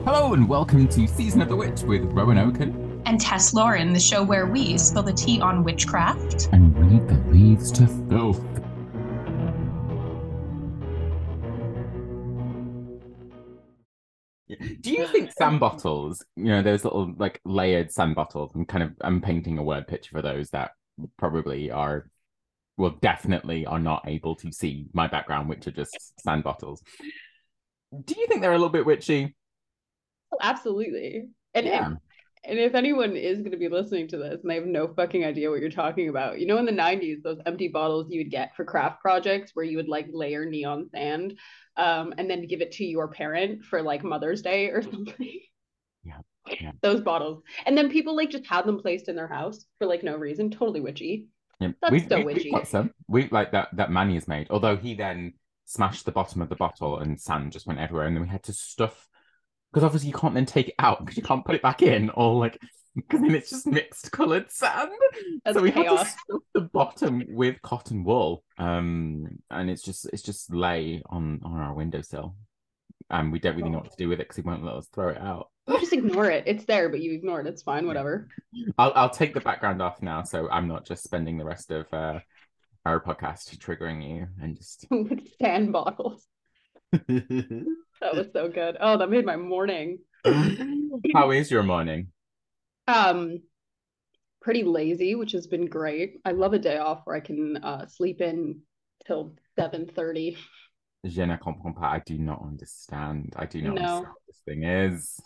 Hello and welcome to Season of the Witch with Rowan Oaken and Tess Lauren, the show where we spill the tea on witchcraft and read the leaves to filth. Do you think sand bottles, those little like layered sand bottles, I'm painting a word picture for those that probably are, well, definitely are not able to see my background, which are just sand bottles. Do you think they're a little bit witchy? Oh, absolutely. And Yeah. if anyone is going to be listening to this and they have no fucking idea what you're talking about, in the 90s, those empty bottles you would get for craft projects where you would like layer neon sand and then give it to your parent for like Mother's Day or something. Yeah. Yeah. Those bottles. And then people like just had them placed in their house for like no reason. Totally witchy. Yeah. That's so witchy. We've got some. We like that Manny has made, although he then smashed the bottom of the bottle and sand just went everywhere. And then we had to stuff, because obviously you can't then take it out because you can't put it back in, or like, because then it's just mixed coloured sand. That's so we chaos. had to stuff the bottom with cotton wool, and it's just lay on our windowsill, and we don't really know what to do with it because he won't let us throw it out. You just ignore it. It's there, but you ignore it. It's fine. Whatever. I'll take the background off now, so I'm not just spending the rest of our podcast triggering you and just with sand bottles. That was so good. Oh, that made my morning. How is your morning? Pretty lazy, which has been great. I love a day off where I can sleep in till 7:30. Je ne comprends pas. I do not understand. I do not understand what this thing is.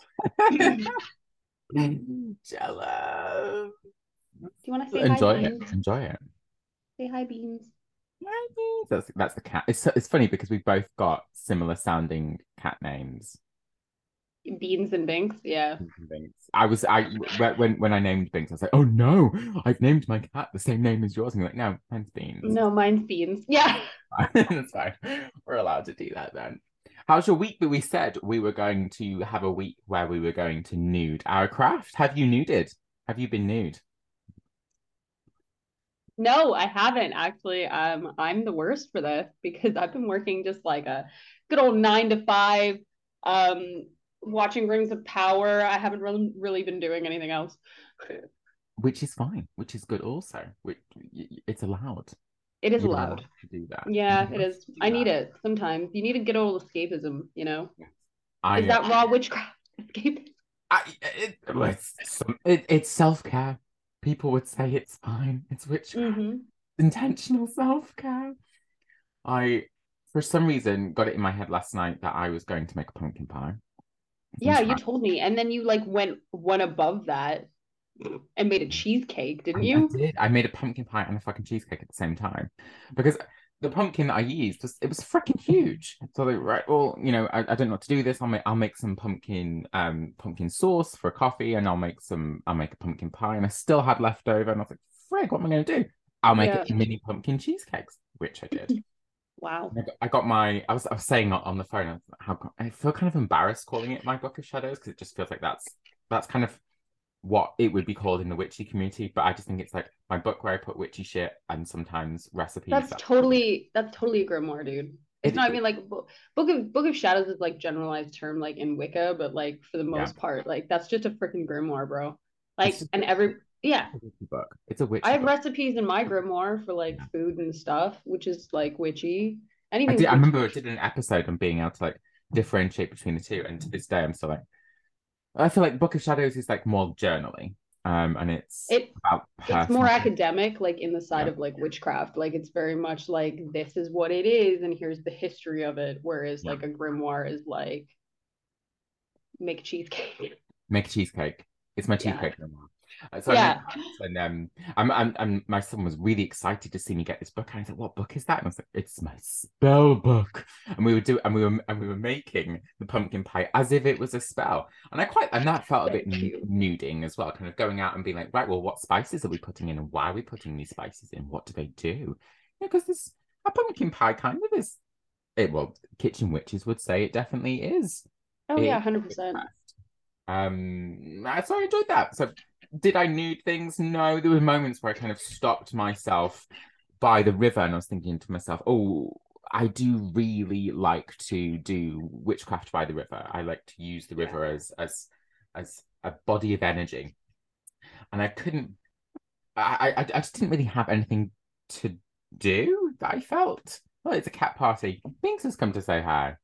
Jealous. Do you want to say enjoy hi, it? Beans? Enjoy it. Say hi, Beans. Hi, Beans. That's the cat. It's funny because we've both got similar sounding cat names. Beans and Binks, yeah. When I named Binks, I was like, oh no, I've named my cat the same name as yours. And you're like, no, mine's Beans. No, mine's Beans. Yeah. That's fine. We're allowed to do that then. How's your week? But we said we were going to have a week where we were going to nude our craft. Have you nuded? Have you been nude? No, I haven't actually. I'm the worst for this because I've been working just like a good old 9 to 5. Watching Rings of Power. I haven't really been doing anything else. Which is fine, which is good also. It's allowed. It is allowed to do that. Yeah, it is. I need it sometimes. You need a good old escapism, Yes. Is that raw witchcraft escapism? It's self-care. People would say it's fine. It's witchcraft. Mm-hmm. Intentional self-care. I, for some reason, got it in my head last night that I was going to make a pumpkin pie. Yeah, you told me, and then you like went one above that and made a cheesecake, didn't you? I did. I made a pumpkin pie and a fucking cheesecake at the same time because the pumpkin that I used was freaking huge. So they right, well, I don't know what to do with this. I'll make some pumpkin sauce for coffee, and I'll make a pumpkin pie, and I still had leftover, and I was like, frig, what am I gonna do? I'll make it mini pumpkin cheesecakes, which I did. Wow. I was saying on the phone, I feel kind of embarrassed calling it my Book of Shadows because it just feels like that's kind of what it would be called in the witchy community, but I just think it's like my book where I put witchy shit and sometimes recipes. That's totally a grimoire, dude. It's not, I mean, like Book of Shadows is like generalized term like in Wicca, but like for the most part, like that's just a freaking grimoire, bro. Like, and book. It's a witchy. I have recipes in my grimoire for like food and stuff, which is like witchy. Anything. I remember I did an episode on being able to like differentiate between the two, and to this day I'm still like, I feel like Book of Shadows is like more journaling, and it's more academic, like in the side of like witchcraft. Like it's very much like this is what it is, and here's the history of it. Whereas like a grimoire is like make a cheesecake. Make a cheesecake. It's my cheesecake grimoire. So and my son was really excited to see me get this book, and I said, "What book is that?" And I was like, "It's my spell book." And we were making the pumpkin pie as if it was a spell, and that felt a bit nuding as well, kind of going out and being like, "Right, well, what spices are we putting in, and why are we putting these spices in? What do they do?" Because this a pumpkin pie kind of is. Well, kitchen witches would say it definitely is. Oh yeah, 100%. So I enjoyed that. So did I nude things? No, there were moments where I kind of stopped myself by the river and I was thinking to myself, oh, I do really like to do witchcraft by the river. I like to use the river as a body of energy, and I couldn't. I just didn't really have anything to do that I felt. Well, it's a cat party. Binks has come to say hi.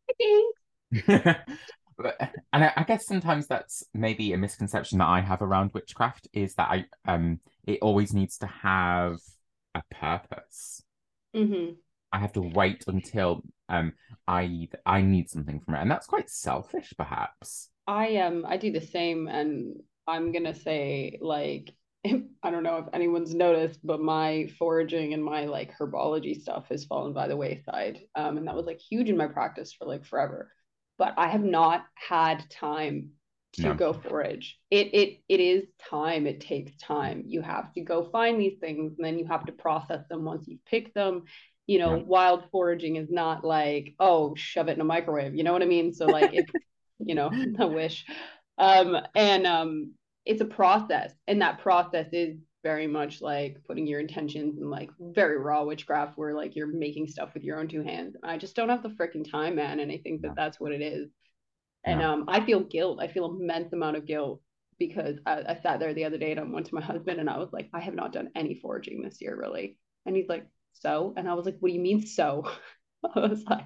And I guess sometimes that's maybe a misconception that I have around witchcraft is that it always needs to have a purpose. Mm-hmm. I have to wait until I need something from it, and that's quite selfish, perhaps. I do the same, and I'm gonna say like I don't know if anyone's noticed, but my foraging and my like herbology stuff has fallen by the wayside. And that was like huge in my practice for like forever. But I have not had time to No. go forage. It is time. It takes time. You have to go find these things and then you have to process them once you've picked them. You know, Yeah. wild foraging is not like, oh, shove it in a microwave. You know what I mean? So like it's, you know, I wish. And it's a process, and that process is very much like putting your intentions in like very raw witchcraft where like you're making stuff with your own two hands. I just don't have the freaking time, man, and I think that No. that's what it is. And No. I feel guilt. I feel immense amount of guilt because I sat there the other day and I went to my husband and I was like, I have not done any foraging this year, really. And he's like, so? And I was like, what do you mean so? I was like,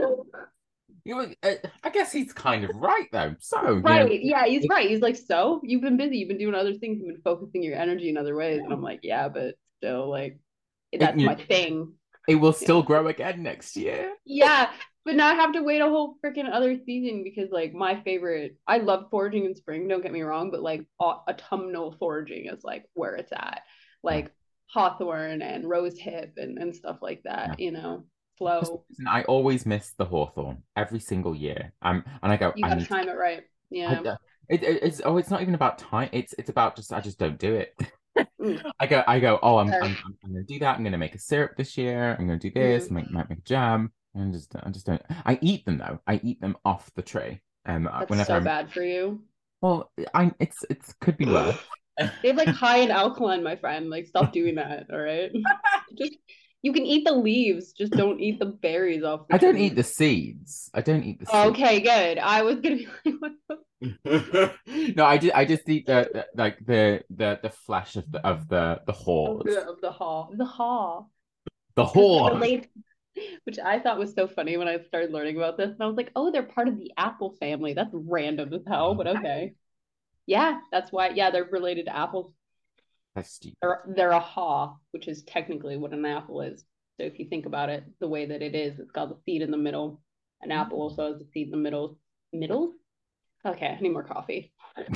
I guess he's kind of right though. So, right. Yeah, he's right. He's like, so you've been busy, you've been doing other things, you've been focusing your energy in other ways. And I'm like, yeah, but still, like, that's my thing. it will still grow again next year. Yeah, but not have to wait a whole freaking other season because, like, my favorite, I love foraging in spring, don't get me wrong, but like autumnal foraging is like where it's at. Yeah. Like hawthorn and rose hip and stuff like Yeah. that, you know, For some slow. reason, I always miss the hawthorn every single year. And I go, You I gotta need to. time it right. Yeah. It's not even about time. It's about just I just don't do it. Mm. I go. Oh, Fair. I'm gonna do that. I'm gonna make a syrup this year. I'm gonna do this. Mm. Might make a jam. And I just don't. I eat them though. I eat them off the tree. That's Whenever so I'm bad for you. well, it's could be worse. They have like high in alkaline, my friend. Like, stop doing that. All right. Just you can eat the leaves, just don't eat the berries off the I don't eat tree. the seeds. I don't eat the seeds. Okay, good. I was gonna be like, what the No, I just eat like the flesh of the horde. of the haw. The haw. The Because it horde. relates, which I thought was so funny when I started learning about this. And I was like, oh, they're part of the apple family. That's random as hell, but okay. Yeah, that's why. Yeah, they're related to apples. That's stupid. They're a haw, which is technically what an apple is. So if you think about it, the way that it is, it's got the seed in the middle. An apple also has the seed in the middle. Middle? Okay, I need more coffee.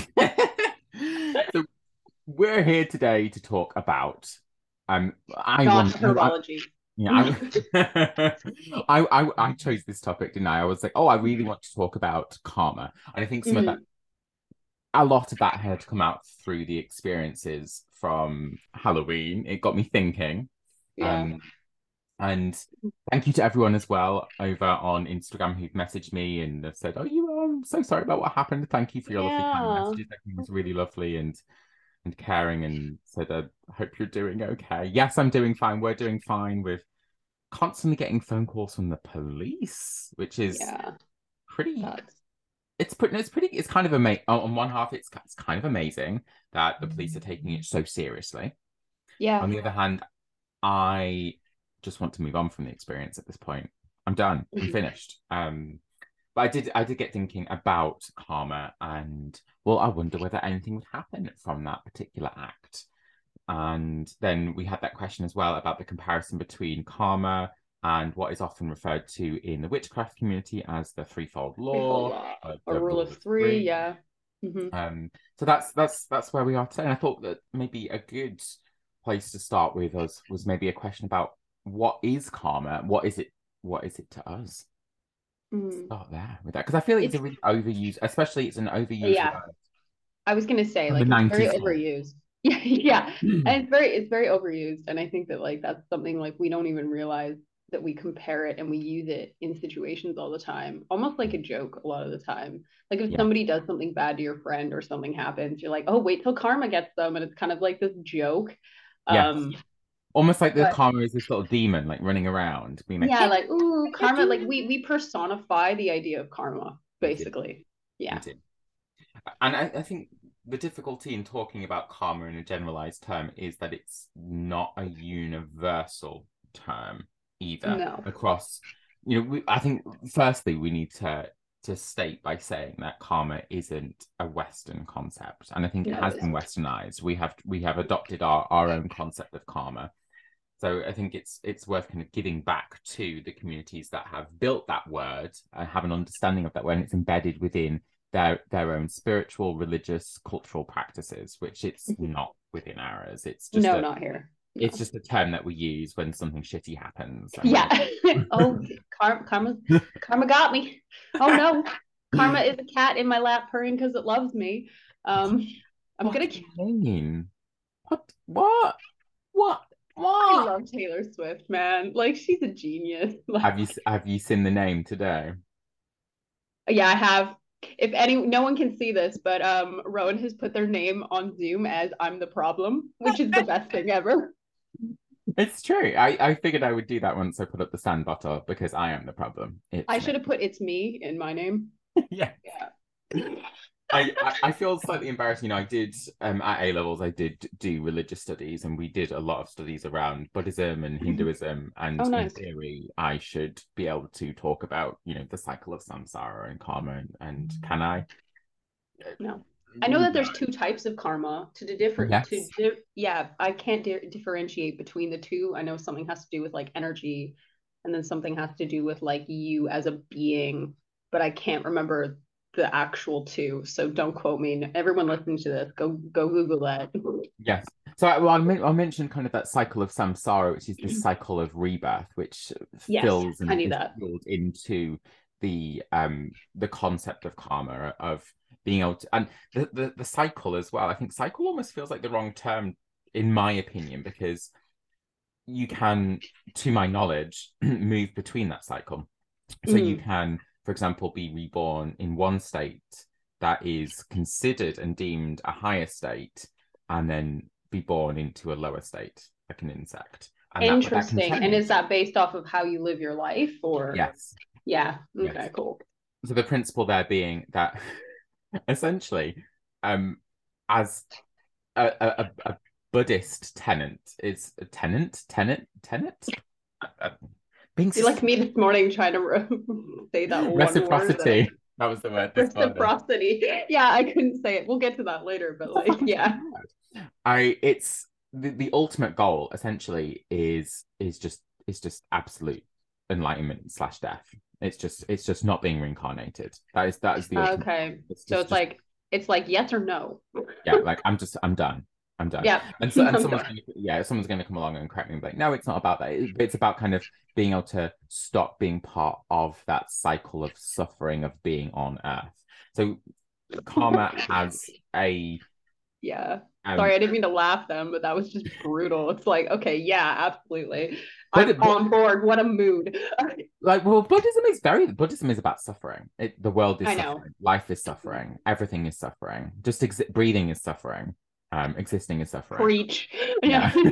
So we're here today to talk about I Not want herbology. yeah I chose this topic, didn't I? I was like, oh, I really want to talk about karma. And I think some of that a lot of that had come out through the experiences from Halloween. It got me thinking. Yeah. And thank you to everyone as well over on Instagram who've messaged me and have said, "Oh, I'm so sorry about what happened. Thank you for your lovely kind Yeah. messages. Everything was really lovely and caring, and said, I hope you're doing okay." Yes, I'm doing fine. We're doing fine. We're constantly getting phone calls from the police, which is pretty. That's... It's kind of amazing. On one half, it's kind of amazing that the police are taking it so seriously. Yeah. On the other hand, I just want to move on from the experience at this point. I'm done. I'm finished. But I did get thinking about karma, and well, I wonder whether anything would happen from that particular act. And then we had that question as well about the comparison between karma and what is often referred to in the witchcraft community as the threefold law, a the rule of three. Yeah. So that's where we are today. And I thought that maybe a good place to start with us was maybe a question about what is karma? What is it? What is it to us? Start there with that because I feel like it's a really overused, especially it's an overused word. I was gonna say From like the it's very 90s. overused. Yeah, yeah. And it's very overused. And I think that like that's something like we don't even realize that we compare it and we use it in situations all the time, almost like a joke a lot of the time. Like if somebody does something bad to your friend or something happens, you're like, oh, wait till karma gets them. And it's kind of like this joke. Yes. Almost like the But karma is this little demon, like running around, being like, yeah, "Get like ooh, it, karma. Like we personify the idea of karma, we do, basically. we Yeah. do." And I think the difficulty in talking about karma in a generalized term is that it's not a universal term either No. across, I think firstly we need to state by saying that karma isn't a Western concept. And I think it No, has it been isn't. westernized. We have adopted our own concept of karma. So I think it's worth kind of giving back to the communities that have built that word and have an understanding of that word, and it's embedded within their own spiritual, religious, cultural practices, which it's not within ours. No, not here. It's No. just a term that we use when something shitty happens. And Yeah. Oh, karma got me. Oh no. Karma is a cat in my lap purring because it loves me. I'm what gonna. do you mean? What? What? I What? love Taylor Swift, man. Like she's a genius. Like, Have you seen the name today? yeah, I have. If any, no one can see this, but Rowan has put their name on Zoom as "I'm the problem," which is the best thing ever. It's true. I figured I would do that once I put up the sand bottle because I am the problem. I It's me. should have put "It's me" in my name. Yeah. Yeah. I feel slightly embarrassed. I did at A levels I did do religious studies, and we did a lot of studies around Buddhism and Hinduism. And Oh, in nice. theory, I should be able to talk about the cycle of samsara and karma. And can I? No. I know that No. there's two types of karma to the different Yes. yeah, I can't differentiate between the two. I know something has to do with like energy and then something has to do with like you as a being, but I can't remember the actual two. So don't quote me. Everyone listening to this, go Google that. Yes. So I'll mention kind of that cycle of samsara, which is this cycle of rebirth, which Yes, fills I and knew is that. filled into the concept of karma, of being able to, and the cycle as well. I think cycle almost feels like the wrong term in my opinion, because you can, to my knowledge, move between that cycle. So you Mm. can, for example, be reborn in one state that is considered and deemed a higher state, and then be born into a lower state, like an insect. And that can Interesting. And is change. that based off of how you live your life or Yes. yeah, Yes. okay, cool. So the principle there being that essentially, as a Buddhist tenant is a tenant being You're like me this morning trying to say that one word that reciprocity. That was the word this morning. reciprocity. Yeah, I couldn't say it. We'll get to that later, but It's a like, fucking yeah. word. It's the ultimate goal essentially is just absolute enlightenment slash death. It's just not being reincarnated. That is the ultimate. Okay. It's So just it's like yes or no. yeah, like I'm done. I'm done. Yeah, And I'm done. someone's gonna come along and correct me and be like, no, it's not about that. It's about kind of being able to stop being part of that cycle of suffering of being on Earth. So karma has a Yeah. um Sorry, I didn't mean to laugh then, but that was just brutal. It's like, okay, yeah, absolutely. I'm but on board. What a mood. like, well, Buddhism is about suffering. The world is I know. suffering, life is suffering, everything is suffering, just breathing is suffering, existing is suffering. Preach. Yeah. Yeah.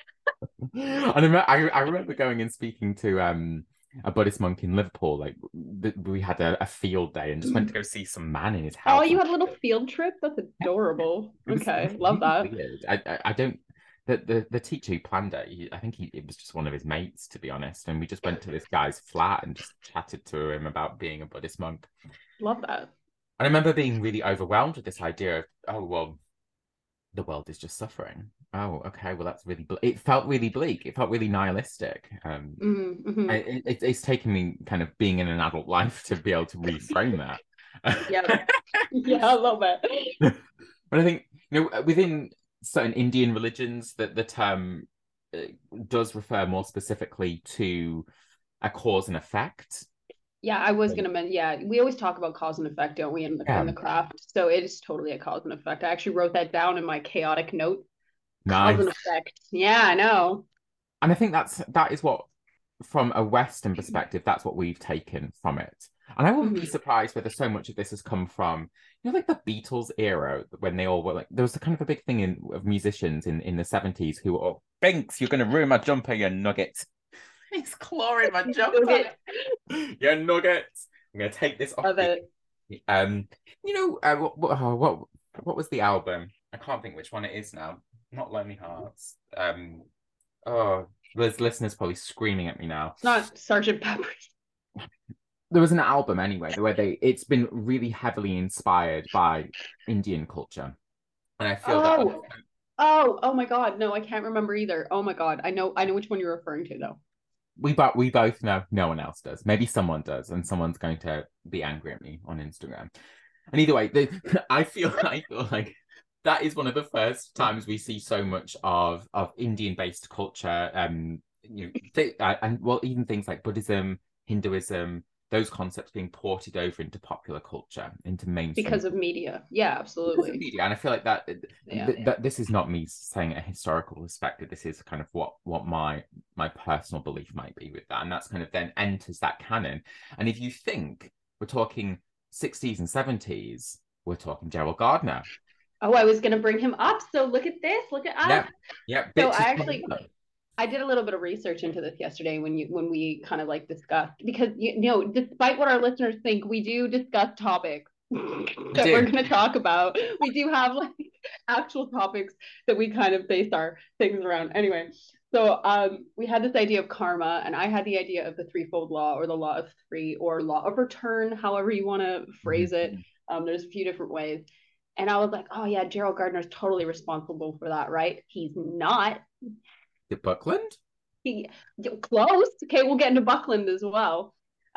And I remember going and speaking to a Buddhist monk in Liverpool. Like we had a field day and just went to go see some man in his Oh, house. you had a little field trip? That's adorable. It Okay, was love really that. weird. I don't. The teacher who planned it, I think it was just one of his mates, to be honest. And we just went to this guy's flat and just chatted to him about being a Buddhist monk. Love that. And I remember being really overwhelmed with this idea of, oh, well, the world is just suffering. Oh, okay. Well, that's really, it felt really bleak. It felt really nihilistic. Mm-hmm. It's taken me kind of being in an adult life to be able to reframe that. Yeah. Yeah, I love it. But I think, within certain Indian religions, that the term does refer more specifically to a cause and effect. Yeah, I was gonna mention. Yeah, we always talk about cause and effect, don't we, in the craft? So it is totally a cause and effect. I actually wrote that down in my chaotic note. Cause and Nice. effect. Yeah, I know. And I think that is what, from a Western perspective, that's what we've taken from it. And I wouldn't be surprised whether so much of this has come from, like the Beatles era, when they all were like, there was a kind of a big thing of musicians in the 70s who were, oh, Binks, you're going to ruin my jumper, you nugget. He's clawing my jumper. You nugget. I'm going to take this off. Love it. What was the album? I can't think which one it is now. Not Lonely Hearts. There's listeners probably screaming at me now. It's not Sergeant Pepper's. There was an album anyway where it's been really heavily inspired by Indian culture, and I feel oh my god, no, I can't remember either. Oh my god, I know which one you're referring to though. We both know, no one else does. Maybe someone does, and someone's going to be angry at me on Instagram. And either way, I feel like that is one of the first times we see so much of Indian-based culture, and even things like Buddhism, Hinduism, those concepts being ported over into popular culture, into mainstream. Because of media. Yeah, absolutely. Because of media. And I feel like that this is not me saying a historical perspective. This is kind of what my personal belief might be with that. And that's kind of then enters that canon. And if you think we're talking 60s and 70s, we're talking Gerald Gardner. Oh, I was going to bring him up. So look at this. Look at us. Yeah. So I did a little bit of research into this yesterday when we kind of like discussed, because despite what our listeners think, we do discuss topics that we're going to talk about. We do have like actual topics that we kind of base our things around. Anyway, so we had this idea of karma, and I had the idea of the threefold law, or the law of three, or law of return, however you want to phrase it. There's a few different ways. And I was like, oh yeah, Gerald Gardner is totally responsible for that, right? He's not. Buckland? Close. Okay, we'll get into Buckland as well.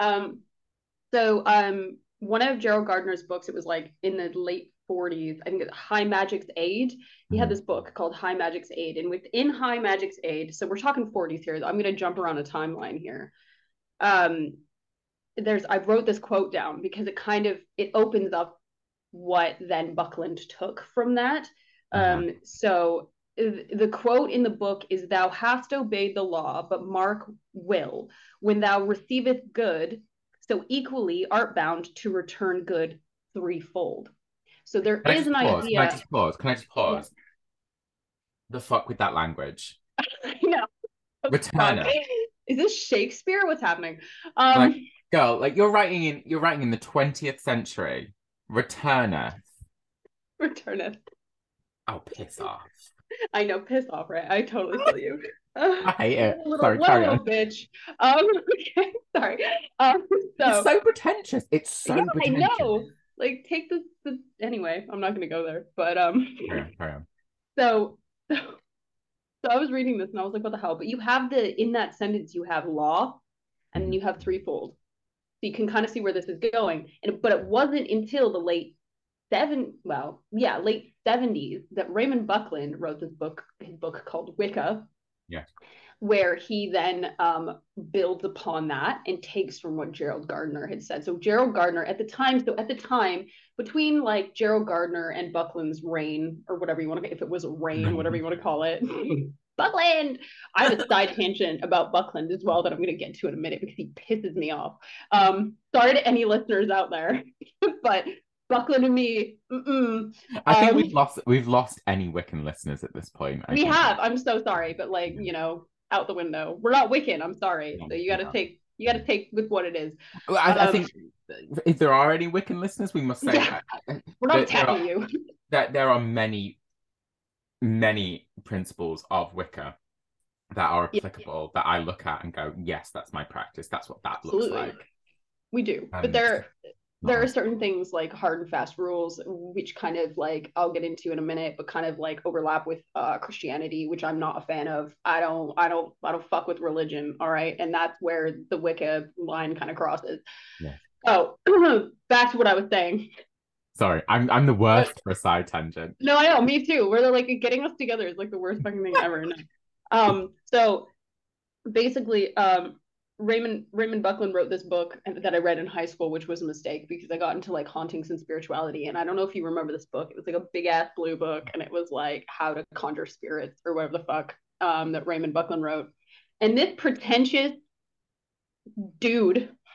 One of Gerald Gardner's books, it was like in the late 40s, I think it's High Magic's Aid. He had this book called High Magic's Aid. And within High Magic's Aid, so we're talking 40s here. I'm going to jump around a timeline here. I wrote this quote down because it opens up what then Buckland took from that. So the quote in the book is, "Thou hast obeyed the law, but mark will, when thou receiveth good, so equally art bound to return good threefold." So there is an idea. Can I just pause? Yeah. The fuck with that language. I know. Returner. Is this Shakespeare? What's happening? Girl, like you're writing in the 20th century. Returneth. Oh, piss off. I know, piss off, right? I totally feel you. I hate it. Sorry, carry on. Bitch. Okay, sorry. It's so pretentious. It's so pretentious. I know. Like, take this. Anyway, I'm not going to go there. But carry on. So I was reading this and I was like, what the hell? But you have in that sentence, you have law, and then you have threefold. So you can kind of see where this is going. But it wasn't until the late 70s that Raymond Buckland wrote his book called Wicca. Yeah. Where he then builds upon that and takes from what Gerald Gardner had said. So Gerald Gardner at the time, between like Gerald Gardner and Buckland's reign, or whatever you want to, if it was a reign, whatever you want to call it, Buckland. I have a side tangent about Buckland as well that I'm going to get to in a minute because he pisses me off. Sorry to any listeners out there, but Buckland and me. I think we've lost any Wiccan listeners at this point. We have. I'm so sorry, but like out the window. We're not Wiccan. I'm sorry. So you got to take with what it is. Well, I think if there are any Wiccan listeners, we must say that we're not attacking you. That there are many principles of Wicca that are applicable that I look at and go, yes, that's my practice. That's what that looks like. We do, but there are certain things like hard and fast rules, which kind of like I'll get into in a minute, but kind of like overlap with Christianity, which I'm not a fan of. I don't fuck with religion. All right. And that's where the Wicca line kind of crosses. Yeah. So back to what I was saying. Sorry, I'm the worst for a side tangent. No, I know, me too. We're like getting us together is like the worst fucking thing ever. So basically, Raymond Buckland wrote this book that I read in high school, which was a mistake because I got into like hauntings and spirituality. And I don't know if you remember this book. It was like a big ass blue book, and it was like how to conjure spirits or whatever the fuck that Raymond Buckland wrote. And this pretentious dude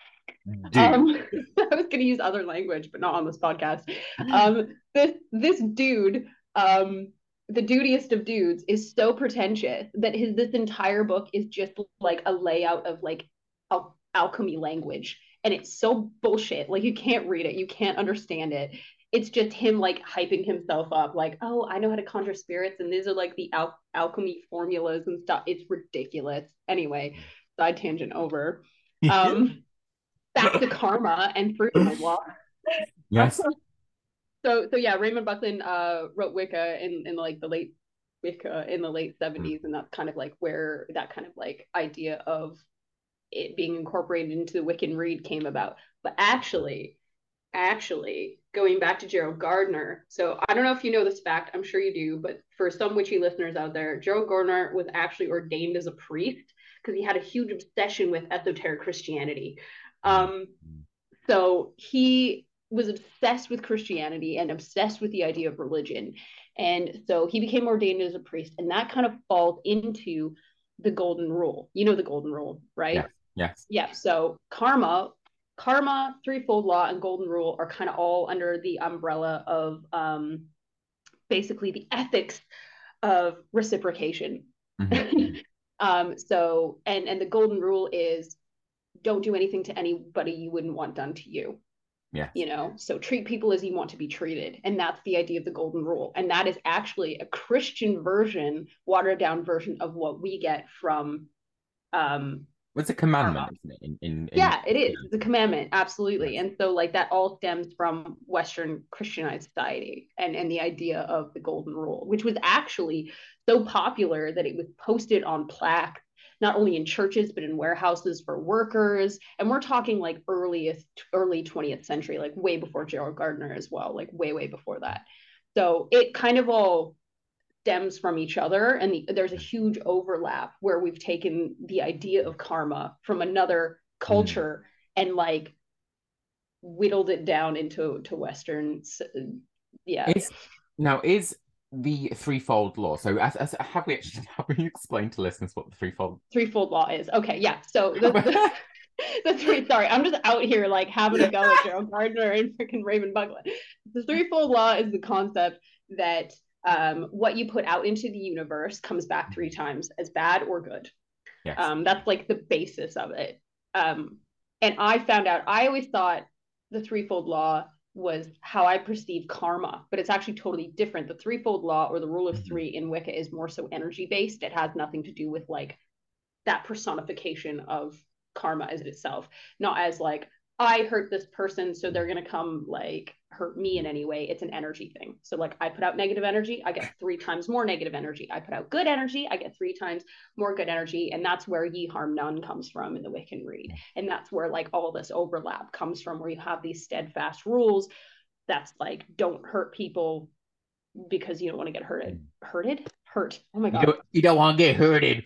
I was going to use other language, but not on this podcast. This dude, the dudiest of dudes, is so pretentious that this entire book is just like a layout of like alchemy language, and it's so bullshit. Like you can't read it, you can't understand it. It's just him like hyping himself up, like, oh, I know how to conjure spirits, and these are like the alchemy formulas and stuff. It's ridiculous. Anyway, side tangent over. Back to karma and threefold law. Yes. So yeah, Raymond Buckland wrote Wicca in like the late Wicca in the late 70s, and that's kind of like where that kind of like idea of it being incorporated into the Wiccan Rede came about. But actually, going back to Gerald Gardner. So I don't know if you know this fact, I'm sure you do, but for some witchy listeners out there, Gerald Gardner was actually ordained as a priest because he had a huge obsession with esoteric Christianity. So he was obsessed with Christianity and obsessed with the idea of religion. And so he became ordained as a priest, and that kind of falls into the golden rule. You know the golden rule, right? Yes. Yeah. So karma, threefold law, and golden rule are kind of all under the umbrella of basically the ethics of reciprocation. So and the golden rule is don't do anything to anybody you wouldn't want done to you. Yeah. You know, so treat people as you want to be treated. And that's the idea of the golden rule. And that is actually a Christian version, watered down version of what we get from it's a commandment, isn't it? Yeah, it is. It's a commandment, absolutely. Yes. And so like that all stems from Western Christianized society and the idea of the golden rule, which was actually so popular that it was posted on plaques, not only in churches, but in warehouses for workers. And we're talking like early 20th century, like way before Gerald Gardner as well, like way before that. So it kind of all stems from each other, and there's a huge overlap where we've taken the idea of karma from another culture and like whittled it down into Western. Yeah. Is the threefold law, so as have we explained to listeners what the threefold law is? Okay, yeah. So sorry, I'm just out here like having a go at Gerald Gardner and freaking Raymond Buckland. The threefold law is the concept that what you put out into the universe comes back 3 times as bad or good. Yes. That's like the basis of it. And I found out, I always thought the threefold law was how I perceive karma, but it's actually totally different. The threefold law, or the rule of 3 in Wicca, is more so energy based. It has nothing to do with like that personification of karma as itself, not as like I hurt this person, so they're going to come like hurt me in any way. It's an energy thing. So like I put out negative energy, I get 3 times more negative energy. I put out good energy, I get 3 times more good energy. And that's where ye harm none comes from in the Wiccan Rede. And that's where like all this overlap comes from, where you have these steadfast rules that's like, don't hurt people because you don't want to get hurted. Hurt. Oh my God. You don't want to get hurted.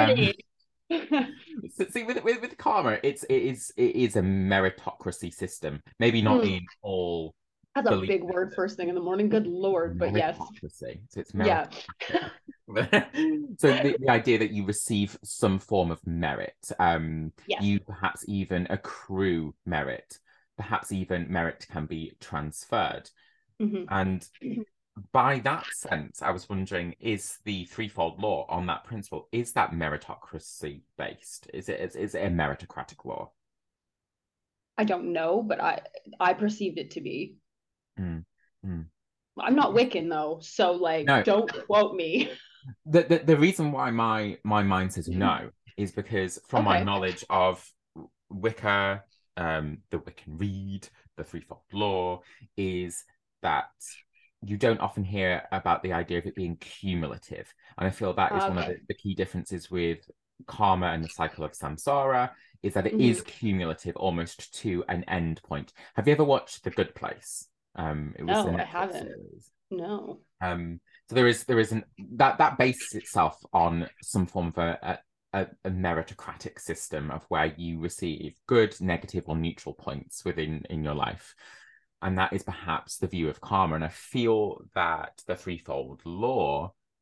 See, with karma, it is a meritocracy system. Maybe not in all. That's a big word first thing in the morning. Good Lord, but yes. So it's meritocracy. Yeah. So the idea that you receive some form of merit, you perhaps even accrue merit, perhaps even merit can be transferred, and. By that sense, I was wondering, is the threefold law on that principle, is that meritocracy based? Is it a meritocratic law? I don't know, but I perceived it to be. I'm not Wiccan though, so like don't quote me. The reason why my mind says no is because from my knowledge of Wicca, the Wiccan Rede, the threefold law, is that you don't often hear about the idea of it being cumulative. And I feel that is one of the key differences with karma and the cycle of samsara, is that it is cumulative almost to an end point. Have you ever watched The Good Place? It was no, I haven't. Series. No. So there is that bases itself on some form of a meritocratic system of where you receive good, negative, or neutral points in your life. And that is perhaps the view of karma. And I feel that the threefold law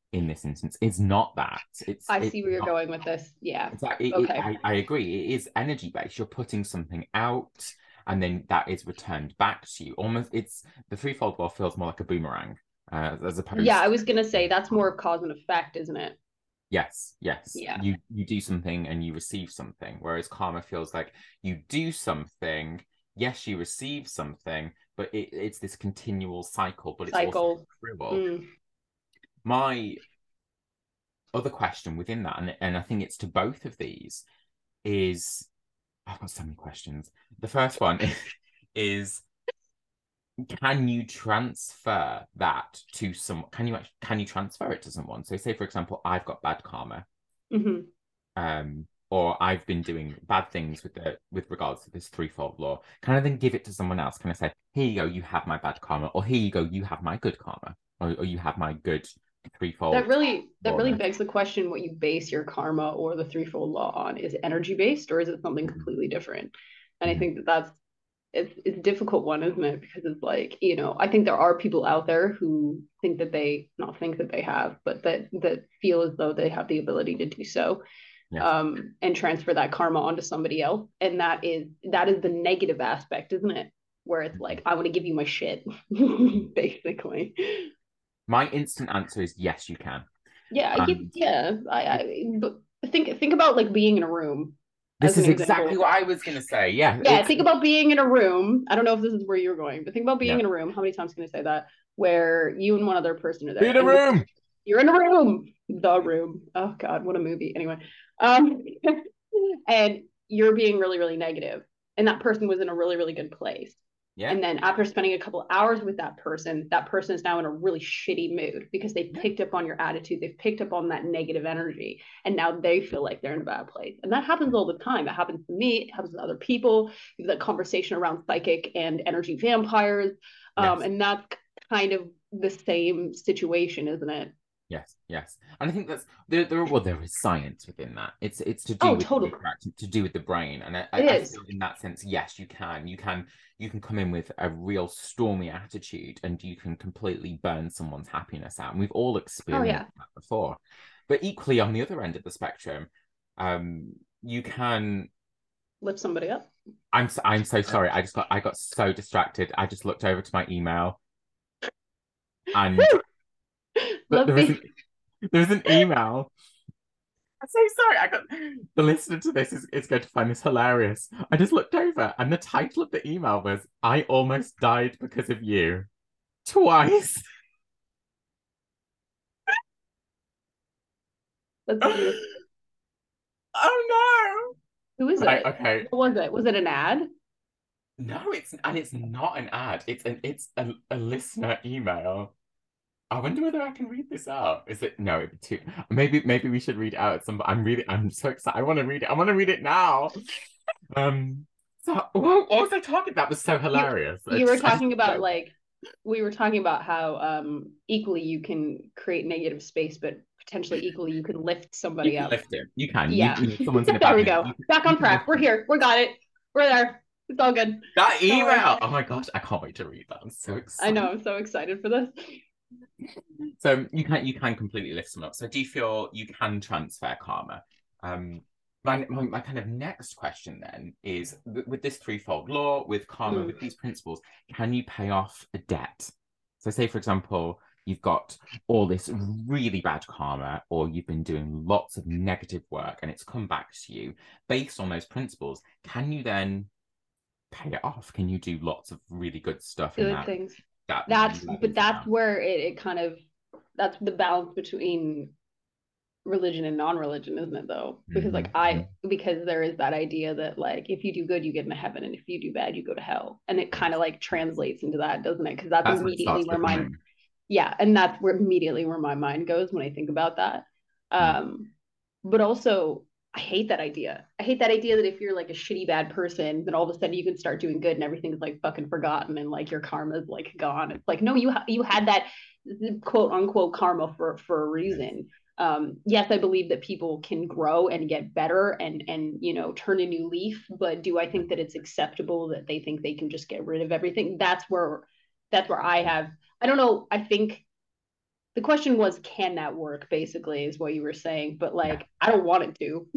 in this instance is not that. I It's see where you're not, going with this. Yeah. it's like, Okay. I agree. It is energy based. You're putting something out, and then that is returned back to you. Almost, it's the threefold law feels more like a boomerang, as Yeah, opposed I to, was gonna say that's more of cause and effect, isn't it? yes. Yeah. You do something and you receive something, whereas karma feels like you do something, yes, you receive something, but it's this continual cycle, but it's also Cycle. cruel. My other question within that, and I think it's to both of these, is I've got so many questions. The first one is, can you transfer that to some? Can you transfer it to someone? So, say for example, I've got bad karma, or I've been doing bad things with regards to this threefold law. Can I then give it to someone else? Can I say, here you go, you have my bad karma, or here you go, you have my good karma, or you have my good threefold That really lawness? begs the question what you base your karma or the threefold law on. Is it energy based or is it something completely different? And I think that that's it's a difficult one, isn't it? Because it's like, I think there are people out there who think that they not think that they have, but that feel as though they have the ability to do so, Yes. and transfer that karma onto somebody else. And that is the negative aspect, isn't it? Where it's like, I want to give you my shit, basically. My instant answer is yes, you can. Yeah, Um, but think about like being in a room this as an is exactly example. what I was going to say. Yeah, Yeah, think about being in a room. I don't know if this is where you're going, but think about being yeah. in a room. How many times can I say that? Where you and one other person are Be there, in a and room. you're in a room, the room. Oh God, what a movie. Anyway, um, and you're being really, really negative, and that person was in a really, really good place. Yeah, And then after spending a couple of hours with that person is now in a really shitty mood because they yeah. picked up on your attitude. They've picked up on that negative energy. And now they feel like they're in a bad place. And that happens all the time. It happens to me. It happens to other people. We have that conversation around psychic and energy vampires. Yes. And that's kind of the same situation, isn't it? Yes. And I think that's there is science within that. It's to do Oh, with totally. to do with the brain. And It I is. feel in that sense, yes, you can come in with a real stormy attitude and you can completely burn someone's happiness out. And we've all Oh, experienced yeah. that before. But equally on the other end of the spectrum, you can Lift somebody up. I'm so sorry. I got so distracted. I just looked over to my email and Woo! but Love me. there was an email. I'm so sorry. I got the listener to this is going to find this hilarious. I just looked over and the title of the email was "I almost died because of you." Twice. That's beautiful. Oh Who is no. Right, it? okay. What was it? Was it an ad? No, it's not an ad. It's a listener email. I wonder whether I can read this out. Is it no, it'd be too maybe we should read it out at some I'm so excited. I want to read it. I want to read it now. So what was I talking about? That was so you hilarious. you were I just talking about like we were talking about how equally you can create negative space, but potentially equally you can lift you somebody can up. lift it. You can. Yeah. Someone's in a There bad we mood. go. Back You on can track. lift We're them. here. We got it. We're there. It's all good. That Don't worry. email. Oh my gosh, I can't wait to read that. I'm so I know. excited. I'm so excited for this. So you can completely lift someone up. So do you feel you can transfer karma? My kind of next question then is with this threefold law, with karma, with these principles, can you pay off a debt? So say for example, you've got all this really bad karma, or you've been doing lots of negative work and it's come back to you based on those principles. Can you then pay it off? Can you do lots of really good stuff in Good that things. that But levels it that's out? where it kind of that's the balance between religion and non-religion, isn't it though? Because like Mhm. because there is that idea that like if you do good you get into heaven and if you do bad you go to hell, and it kind of Yes. like translates into that, doesn't it? Because that's That's where it immediately starts where my becoming. yeah, and that's where immediately where my mind goes when I think about that. Yeah. But also I hate that idea. I hate that idea that if you're like a shitty bad person, then all of a sudden you can start doing good and everything's like fucking forgotten and like your karma's like gone. It's like no, you had that quote unquote karma for a Yes. reason. Yes, I believe that people can grow and get better and turn a new leaf, but do I Yeah. think that it's acceptable that they think they can just get rid of everything? That's where I have I don't know. I think the question was, can that work? Basically, is what you were saying. But like, I don't want it to.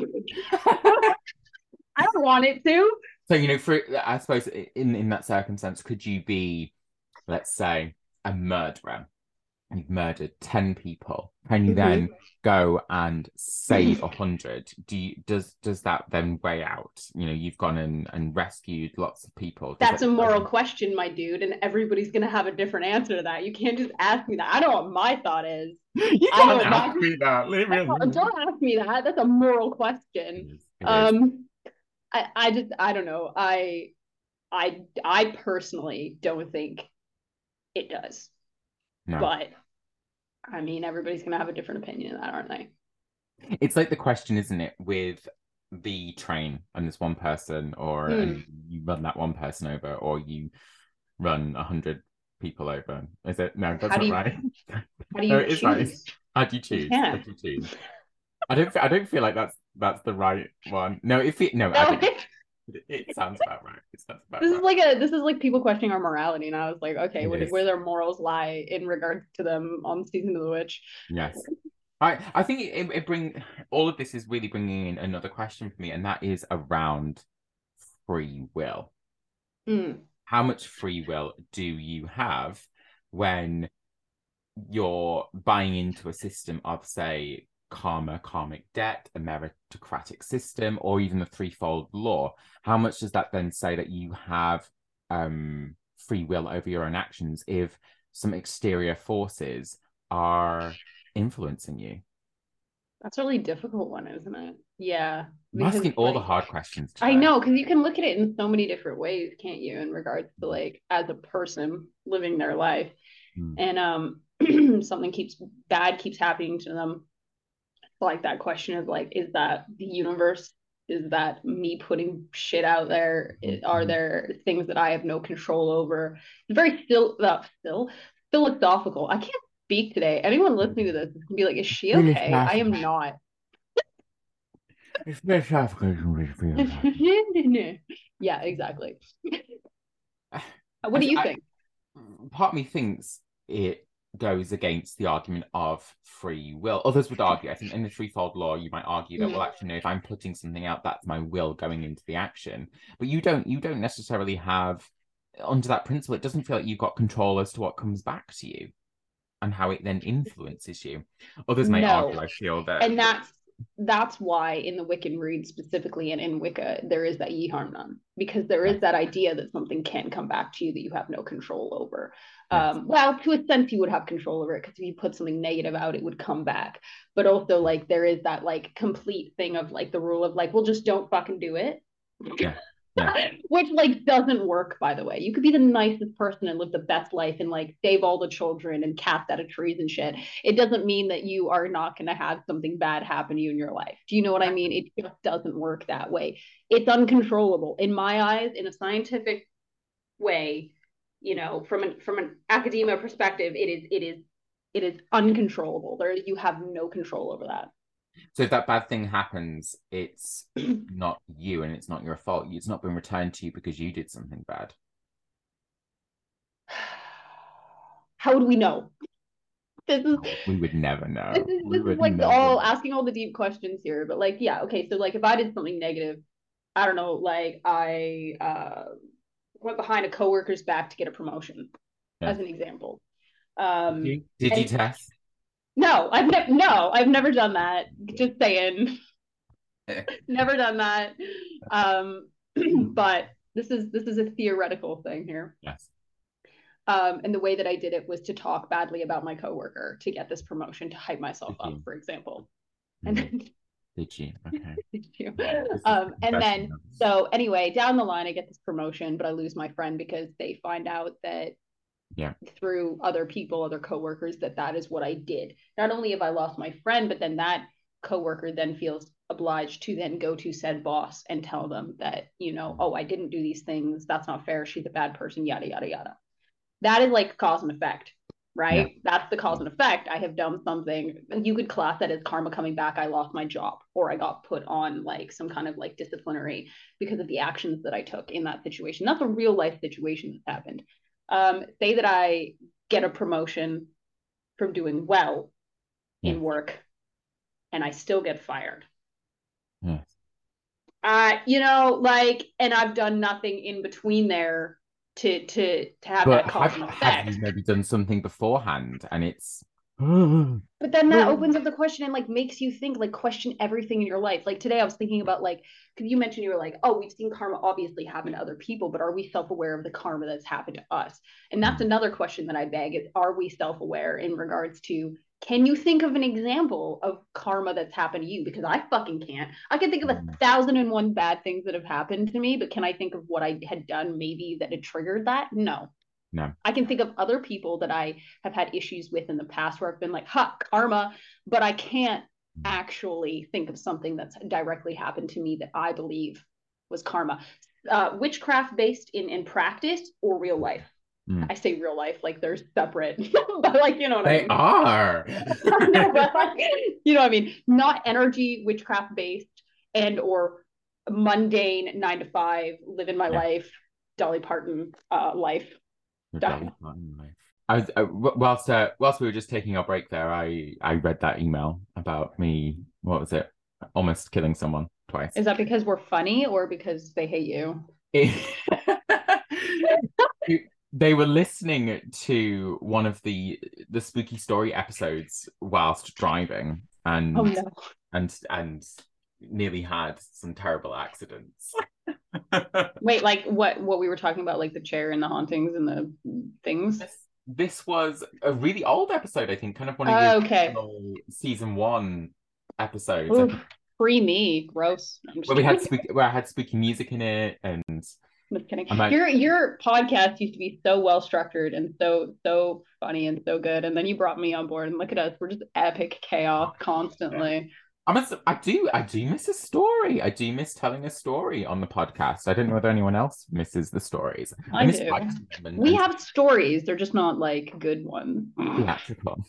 I don't want it to. So, you know, for I suppose in that circumstance, could you be, let's say, a murderer? You've murdered 10 people. Can you then go and save 100? Does that then weigh out? You know, you've gone and rescued lots of people. That's a moral question, my dude, and everybody's gonna have a different answer to that. You can't just ask me that. I know what my thought is. You can't ask me that. Don't ask me that. That's a moral question. I don't know. I personally don't think it does. No. But I mean, everybody's gonna have a different opinion of that, aren't they? It's like the question, isn't it, with the train and there's one person, or and you run that one person over, or you run 100 people over. Is it? No, that's not right. How do you choose? Right. How do you choose? How do you choose? I don't feel like that's the right one. No, it sounds about right. This is like people questioning our morality, and I was like, okay, where their morals lie in regards to them on Season of the Witch. Yes. I think it bring all of this is really bringing in another question for me, and that is around free will. How much free will do you have when you're buying into a system of, say, karmic debt, a meritocratic system, or even the threefold law? How much does that then say that you have free will over your own actions if some exterior forces are influencing you? That's a really difficult one, isn't it? Yeah. I'm asking all the hard questions today. I know, because you can look at it in so many different ways, can't you, in regards to like as a person living their life. And something keeps happening to them. Like that question of like, is that the universe? Is that me putting shit out there? Are there things that I have no control over? It's very philosophical. I can't speak today. Anyone listening to this can be like, is she okay? I am not. It's philosophical. Yeah, exactly. What do you think? Part of me thinks it goes against the argument of free will. Others would argue, I think in the threefold law, you might argue that, well, actually, no, if I'm putting something out, that's my will going into the action. But you don't necessarily have, under that principle, it doesn't feel like you've got control as to what comes back to you and how it then influences you. Others may argue, I feel that. And that's why in the Wiccan Rede specifically, and in Wicca, there is that ye harm none, because there is that idea that something can come back to you that you have no control over. Well, to a sense, you would have control over it, because if you put something negative out, it would come back. But also, like, there is that like complete thing of like the rule of like, well, just don't fucking do it. Yeah. Which like doesn't work, by the way. You could be the nicest person and live the best life and like save all the children and cats out of trees and shit. It doesn't mean that you are not going to have something bad happen to you in your life. Do you know what I mean? It just doesn't work that way. It's uncontrollable in my eyes. In a scientific way, you know, from an academia perspective, it is uncontrollable. You have no control over that. So if that bad thing happens, it's not you and it's not your fault. It's not been returned to you because you did something bad. How would we know? We would never know. This is like all asking all the deep questions here. But like, yeah, okay. So like if I did something negative, I don't know, like I went behind a coworker's back to get a promotion, as an example. Did you test? No, I've never done that. Just saying. Never done that. But this is a theoretical thing here. Yes. And the way that I did it was to talk badly about my coworker to get this promotion, to hype myself up, for example. And then did you? Okay. Did you? And then so anyway, down the line I get this promotion, but I lose my friend because they find out that through other people, other coworkers, that is what I did. Not only have I lost my friend, but then that coworker then feels obliged to then go to said boss and tell them that, you know, oh, I didn't do these things. That's not fair. She's a bad person, yada, yada, yada. That is like cause and effect, right? Yeah. That's the cause and effect. I have done something. You could class that as karma coming back. I lost my job, or I got put on like some kind of like disciplinary because of the actions that I took in that situation. That's a real life situation that happened. Say that I get a promotion from doing well Yeah. in work and I still get fired. Yeah. And I've done nothing in between there to have But that cause and effect. have you maybe done something beforehand and it's But then that opens up the question and like makes you think, like question everything in your life. Like today I was thinking about like, because you mentioned you were like, oh, we've seen karma obviously happen to other people, but are we self-aware of the karma that's happened to us? And that's another question that I beg is, are we self-aware in regards to, can you think of an example of karma that's happened to you? Because I fucking can't. I can think of 1,001 bad things that have happened to me, but can I think of what I had done maybe that had triggered that? No. No. I can think of other people that I have had issues with in the past where I've been like, ha, karma, but I can't actually think of something that's directly happened to me that I believe was karma. Witchcraft based in practice or real life? I say real life like they're separate, but like, you know what I mean? They are. No, but like, you know what I mean? Not energy, witchcraft based and or mundane 9 to 5, living my life, Dolly Parton life. I was whilst we were just taking our break there, I read that email about me. What was it? Almost killing someone twice. Is that because we're funny or because they hate you? They were listening to one of the spooky story episodes whilst driving, and oh, no. and nearly had some terrible accidents. Wait, like what we were talking about, like the chair and the hauntings and the things? This was a really old episode, I think, kind of one of okay. season 1 episodes. Oof, free me, gross. Where I had spooky music in it, and I'm just kidding. Your podcast used to be so well structured and so funny and so good, and then you brought me on board, and look at us, we're just epic chaos constantly. I do miss a story. I do miss telling a story on the podcast. I don't know whether anyone else misses the stories. I do. We have stories. They're just not like good ones. Theatrical.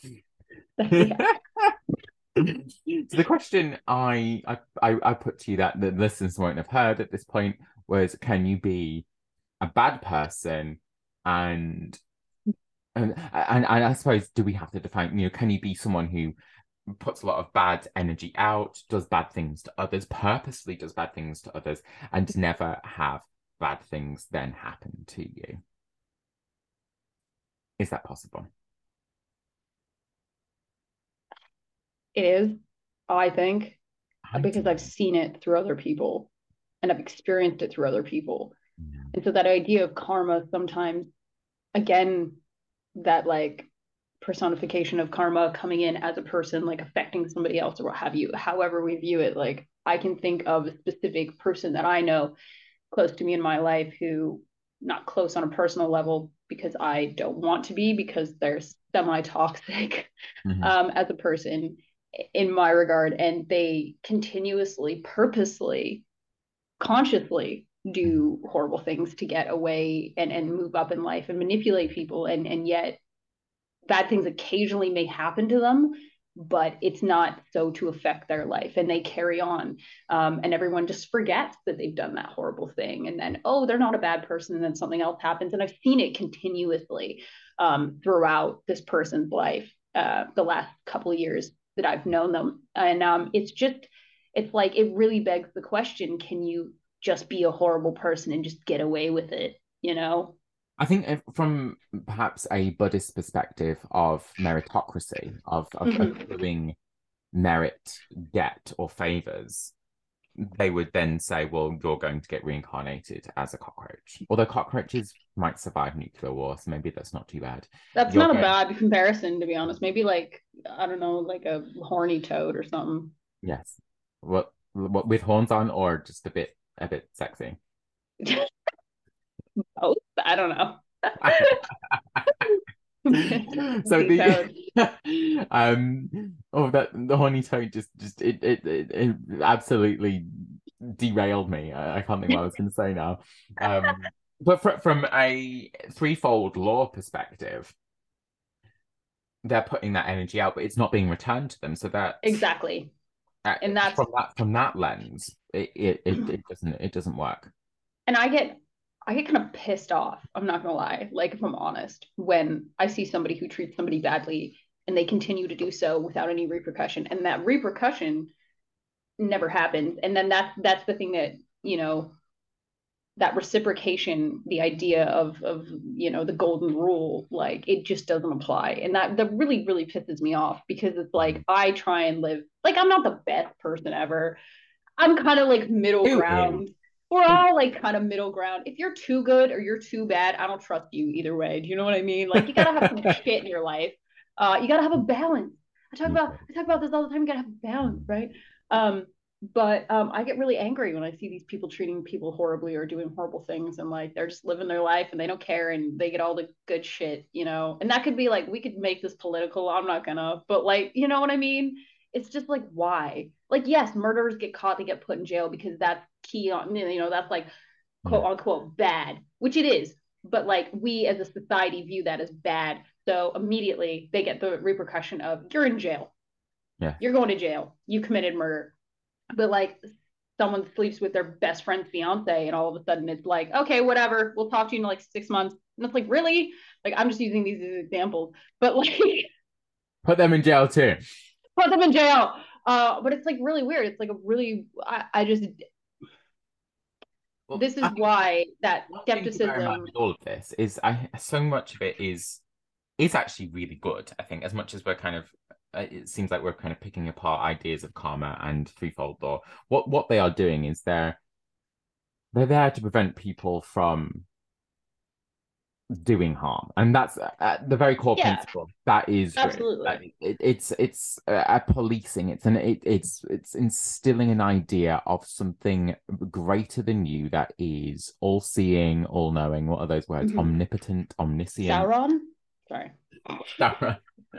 So the question I put to you that the listeners won't have heard at this point was, can you be a bad person and I suppose, do we have to define, can you be someone who puts a lot of bad energy out, does bad things to others, purposely does bad things to others, and never have bad things then happen to you? Is that possible? It is, I think, because I've seen it through other people and I've experienced it through other people. Yeah. And so that idea of karma sometimes, again, that like personification of karma coming in as a person, like affecting somebody else or what have you, however we view it, like I can think of a specific person that I know close to me in my life who, not close on a personal level because I don't want to be, because they're semi-toxic as a person in my regard, and they continuously, purposely, consciously do horrible things to get away and move up in life and manipulate people, and yet bad things occasionally may happen to them, but it's not so to affect their life, and they carry on, and everyone just forgets that they've done that horrible thing, and then, oh, they're not a bad person, and then something else happens. And I've seen it continuously throughout this person's life the last couple of years that I've known them. And it's like, it really begs the question, can you just be a horrible person and just get away with it, I think from perhaps a Buddhist perspective of meritocracy, of accruing merit, debt, or favors, they would then say, well, you're going to get reincarnated as a cockroach. Although cockroaches might survive nuclear war, so maybe that's not too bad. That's not a bad comparison, to be honest. Maybe like, I don't know, like a horny toad or something. Yes. What with horns on, or just a bit sexy? Both? I don't know. So the horny toad just it absolutely derailed me. I can't think what I was going to say now. But from a threefold law perspective, they're putting that energy out, but it's not being returned to them. So that exactly, and that's from that lens, it doesn't work. And I get kind of pissed off, I'm not gonna lie, like if I'm honest, when I see somebody who treats somebody badly and they continue to do so without any repercussion, and that repercussion never happens. And then that's the thing that, you know, that reciprocation, the idea of you know, the golden rule, like it just doesn't apply. And that really really pisses me off, because it's like I try and live like, I'm not the best person ever. I'm kind of like middle ground. We're all like kind of middle ground. If you're too good or you're too bad, I don't trust you either way. Do you know what I mean? Like, you gotta have some shit in your life. You gotta have a balance. I talk about this all the time. You gotta have a balance, right? But I get really angry when I see these people treating people horribly or doing horrible things, and like they're just living their life and they don't care and they get all the good shit, you know. And that could be like, we could make this political. I'm not gonna, but like, you know what I mean? It's just like, why? Like, yes, murderers get caught, they get put in jail because that's key on, you know, that's like quote unquote bad, which it is. But like, we as a society view that as bad. So immediately they get the repercussion of, you're in jail. Yeah. You're going to jail. You committed murder. But like, someone sleeps with their best friend's fiance, and all of a sudden it's like, okay, whatever, we'll talk to you in like 6 months. And it's like, really? Like, I'm just using these as examples, but like, put them in jail too. Put them in jail. But it's like really weird. It's like a really, I just, well, this is why that skepticism with all of this is, so much of it is actually really good. I think, as much as we're kind of, it seems like we're kind of picking apart ideas of karma and threefold law. What they are doing is they're there to prevent people from doing harm, and that's at the very core principle. That is absolutely it's a policing. It's instilling an idea of something greater than you that is all seeing, all knowing. What are those words? Omnipotent, omniscient. Sauron. Sorry. Sauron.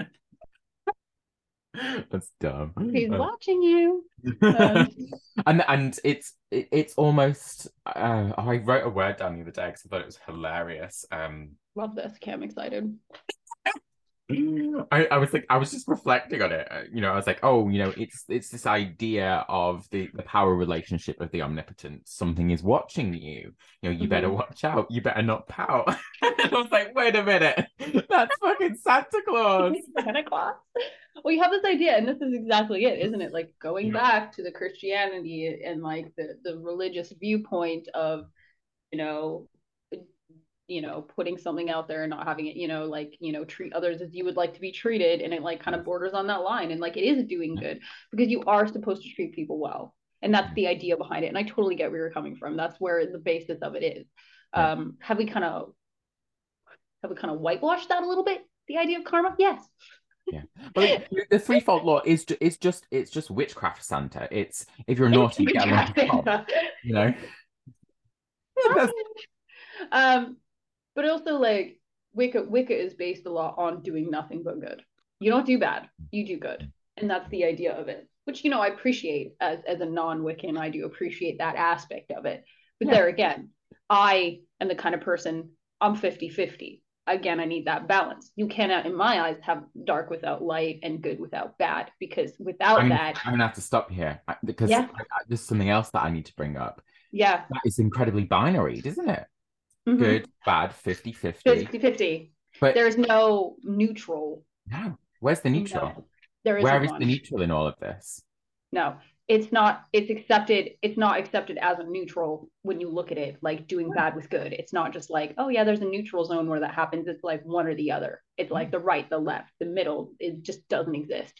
That's dumb. He's watching you. And it's almost I wrote a word down the other day because I thought it was hilarious. Love this. Okay, I'm excited. I was just reflecting on it. You know, I was like, oh, you know, it's this idea of the power relationship of the omnipotent. Something is watching you. You know, you better watch out. You better not pout. And I was like, wait a minute, that's fucking Santa Claus. Santa Claus. Well, you have this idea, and this is exactly it, isn't it? Like, going back to the Christianity and like the religious viewpoint of, you know, putting something out there and not having it, you know, like, you know, treat others as you would like to be treated. And it like kind of borders on that line. And like, it is doing good because you are supposed to treat people well. And that's the idea behind it. And I totally get where you're coming from. That's where the basis of it is. Have we kind of whitewashed that a little bit? The idea of karma? Yes. Yeah, but the threefold law is just witchcraft Santa. It's if you're naughty, get along, you know. But also, like, Wicca is based a lot on doing nothing but good. You don't do bad, you do good. And that's the idea of it, which, you know, I appreciate as a non-Wiccan. I do appreciate that aspect of it. But there again, I am the kind of person, I'm 50-50. Again, I need that balance. You cannot, in my eyes, have dark without light and good without bad, because without that... I'm going to have to stop here because there's something else that I need to bring up. Yeah. That is incredibly binary, isn't it? Good, bad, 50-50. 50-50. But there's no neutral. No. Where's the neutral? No, there isn't. Where is the neutral in all of this? No, it's not. It's accepted. It's not accepted as a neutral when you look at it, like doing bad with good. It's not just like, oh yeah, there's a neutral zone where that happens. It's like one or the other. It's like the right, the left, the middle. It just doesn't exist.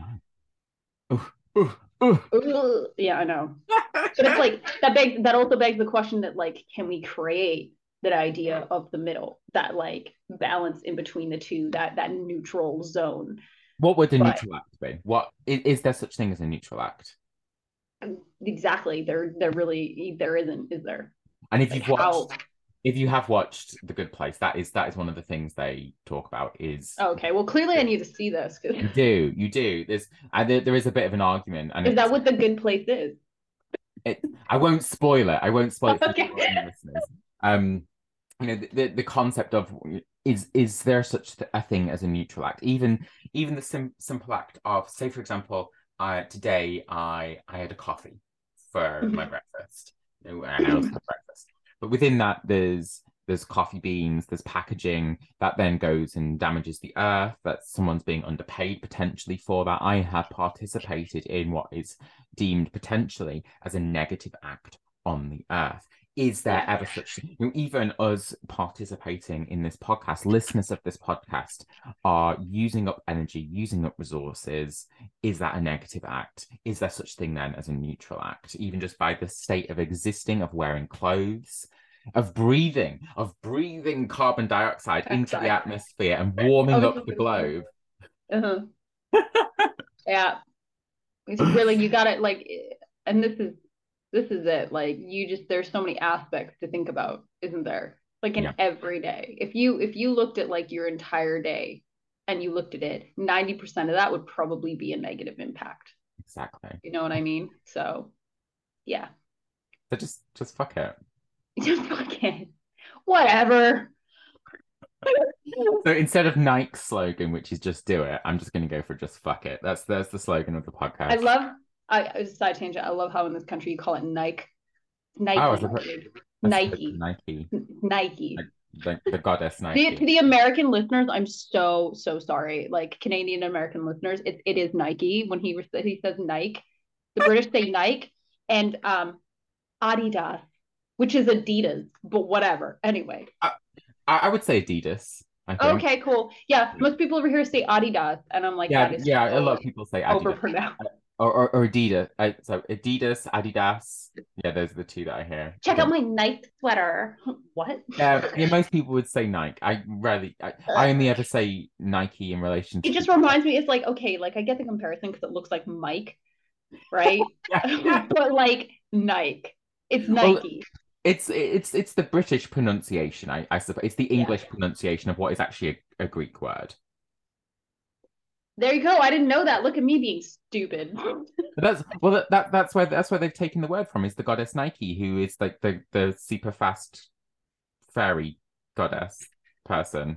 Yeah, I know. But it's like that also begs the question that, like, can we create that idea of the middle, that like balance in between the two, that neutral zone? What would the neutral act be? What is there such thing as a neutral act? Exactly. There isn't, is there? And if you have watched The Good Place, that is one of the things they talk about is... Okay, well, clearly I need to see this. You do. There is a bit of an argument. And is that what The Good Place is? I won't spoil it. Okay. For listeners. You know, the concept of is there such a thing as a neutral act? Even the simple act of, say, for example, today I had a coffee for my breakfast. You know, and I also had breakfast. But within that, there's there's coffee beans, there's packaging that then goes and damages the earth, that someone's being underpaid potentially for that. I have participated in what is deemed potentially as a negative act on the earth. Is there ever such, even us participating in this podcast, listeners of this podcast are using up energy, using up resources? Is that a negative act? Is there such thing then as a neutral act? Even just by the state of existing, of wearing clothes, of breathing carbon dioxide into the atmosphere and warming up the globe. Yeah. It's really, you got it, like, and this is it. Like, there's so many aspects to think about, isn't there? Like in every day. If you looked at like your entire day and you looked at it, 90% of that would probably be a negative impact. Exactly. You know what I mean? So yeah. So just fuck it. Just fuck it. Whatever. So instead of Nike's slogan, which is just do it, I'm just gonna go for just fuck it. That's the slogan of the podcast. As a side tangent, I love how in this country you call it Nike. Nike. Nike. Like the goddess Nike. To the American listeners, I'm so sorry. Like Canadian American listeners, it is Nike. When he says Nike, the British say Nike, and Adidas, which is Adidas, but whatever. Anyway. I would say Adidas. Okay, cool. Yeah, most people over here say Adidas, and I'm like, a lot of people say Adidas. Overpronounced. Or Adidas. So Adidas, Adidas. Yeah, those are the two that I hear. Check out my Nike sweater. What? Yeah, most people would say Nike. I only ever say Nike in relation to. It just reminds me. It's like, okay, like I get the comparison because it looks like Mike, right? But like Nike, it's Nike. Well, it's the British pronunciation. I suppose it's the English pronunciation of what is actually a Greek word. There you go. I didn't know that. Look at me being stupid. That's where they've taken the word from, is the goddess Nike, who is like the super fast fairy goddess person.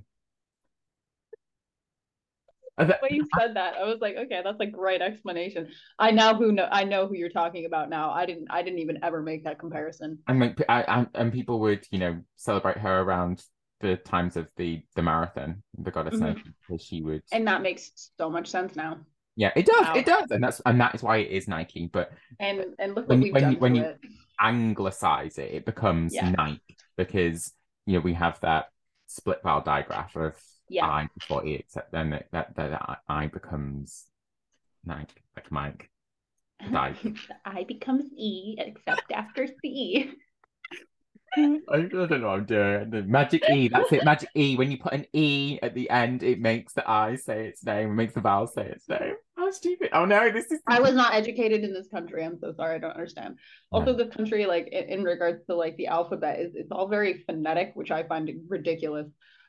When you said that, I was like, okay, that's a great explanation. I know who you're talking about now. I didn't even ever make that comparison. And people would, celebrate her around the times of the marathon, the goddess Nike, because she would. And that makes so much sense now. Yeah, it does. Wow. It does, and that is why it is Nike. But and look what we've done when to you it. Anglicize it, it becomes Nike, because we have that split file digraph of I before E, except then that I becomes Nike, like Mike. The I becomes E, except after C. I don't know what I'm doing. The magic E, that's it. Magic E. When you put an E at the end, it makes the I say its name. It makes the vowel say its name. How stupid! Oh no, this is. I was not educated in this country. I'm so sorry. I don't understand. Also, this country, like in regards to like the alphabet, it's all very phonetic, which I find ridiculous.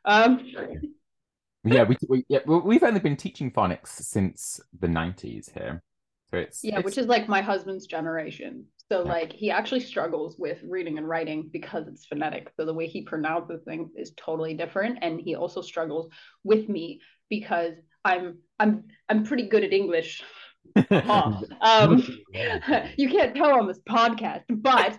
Yeah, we've only been teaching phonics since the 90s here. So it's which is like my husband's generation. So like he actually struggles with reading and writing because it's phonetic. So the way he pronounces things is totally different. And he also struggles with me because I'm pretty good at English. You can't tell on this podcast, but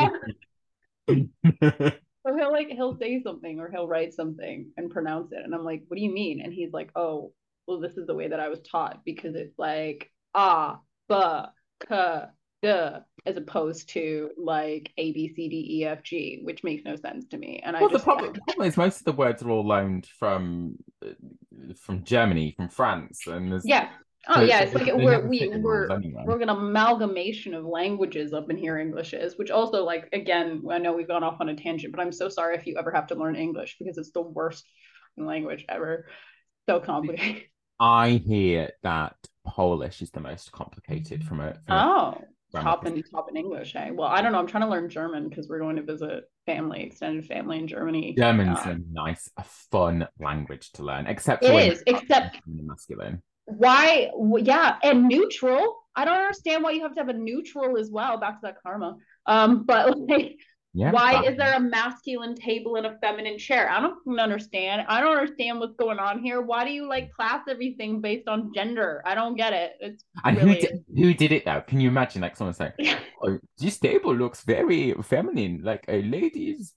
so he'll say something or he'll write something and pronounce it. And I'm like, what do you mean? And he's like, oh, well, this is the way that I was taught, because it's like ba, ka, duh, as opposed to like A, B, C, D, E, F, G, which makes no sense to me. And the problem is most of the words are all loaned from Germany, from France, and there's it's like we're an amalgamation of languages up in here. English is, which also, like, again, I know we've gone off on a tangent, but I'm so sorry if you ever have to learn English, because it's the worst language ever. So complicated. I hear that Polish is the most complicated from top in English. Well, I don't know. I'm trying to learn German because we're going to visit extended family in Germany. German's a fun language to learn, except masculine. Why? Yeah, and neutral. I don't understand why you have to have a neutral as well. Back to that karma. But like, why is there a masculine table and a feminine chair? I don't understand. I don't understand what's going on here. Why do you like class everything based on gender? I don't get it. It's who did it though? Can you imagine like someone saying, "Oh, this table looks very feminine, like a lady's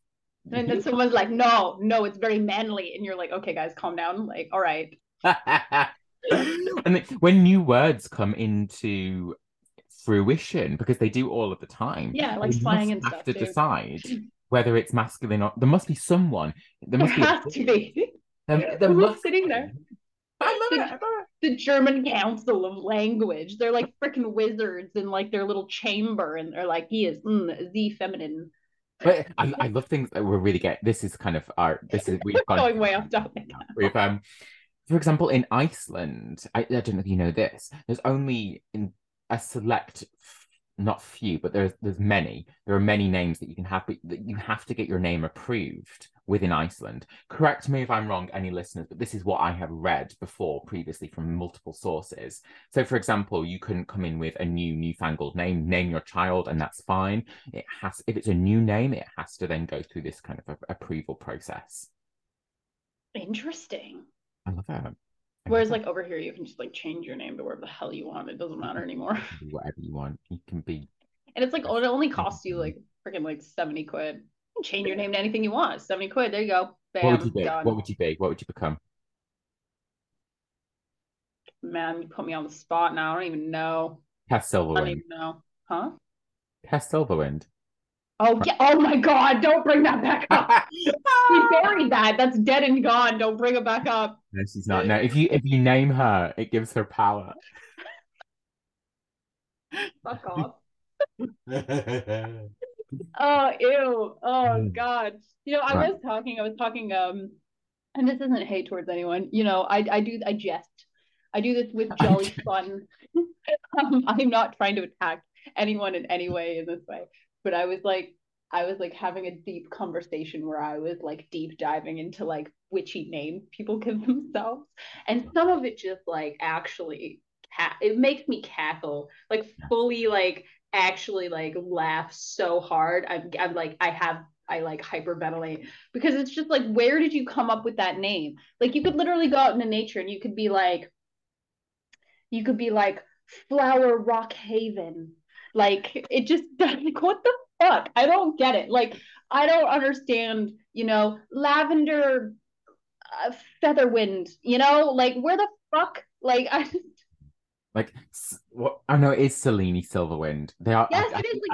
And then someone's like, no, it's very manly. And you're like, okay, guys, calm down. Like, all right. And when new words come into fruition, because they do all of the time, Yeah, like you slang must and have stuff to too. decide whether it's masculine or there must be someone. There must be has to be. there Who's must sitting be. there? I love it. I love it. The German Council of Language. They're like freaking wizards in like their little chamber, and they're like, he is the feminine. But I love things that we're really get. This is kind of our. This is we've gone Going way off topic. We've for example, in Iceland, I don't know if you know this. There's only in a select, not few, but there's many. There are many names that you can have, but you have to get your name approved within Iceland. Correct me if I'm wrong, any listeners, but this is what I have read before previously from multiple sources. So, for example, you couldn't come in with a newfangled name your child, and that's fine. It has, if it's a new name, it has to then go through this kind of approval process. Interesting. I love that. Whereas like over here, you can just like change your name to whatever the hell you want. It doesn't matter anymore. Whatever you want, you can be. And it's like, oh, it only costs you like freaking like 70 quid. You can change your name to anything you want. 70 quid. There you go. Bam. What would you be? Done. What would you be? What would you become? Man, you put me on the spot now. I don't even know. Tess Silverwind. I don't even know. Huh? Tess Silverwind. Oh, yeah. Oh my God. Don't bring that back up. We buried that. That's dead and gone. Don't bring it back up. No, she's not. No, if you name her, it gives her power. Fuck off. Oh, ew. Oh, God. You know, I was talking, and this isn't hate towards anyone. You know, I jest. I do this with jolly fun. I'm not trying to attack anyone in any way in this way. But I was like having a deep conversation where I was like deep diving into like witchy names people give themselves. And some of it just like actually it makes me cackle, like fully like actually like laugh so hard. I'm like I like hyperventilate because it's just like, where did you come up with that name? Like you could literally go out into nature and you could be like Flower Rock Haven. Like it just like, what the fuck? I don't get it. Like I don't understand, you know, Lavender Featherwind, you know, like where the fuck? Like I just like what I know it is Selene Silverwind. They are. Yes, it is.